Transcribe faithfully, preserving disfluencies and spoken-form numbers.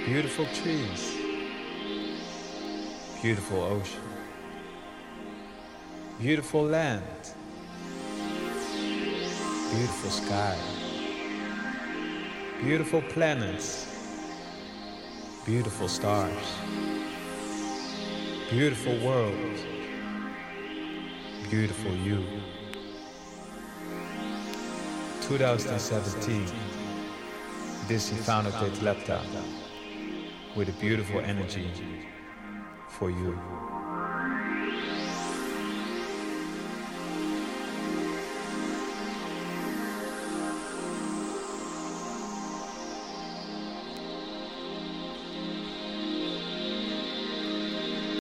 Beautiful trees, beautiful ocean, beautiful land, beautiful sky, beautiful planets, beautiful stars, beautiful world, beautiful you. twenty seventeen, this Ifanotet Lepta with a beautiful energy for you.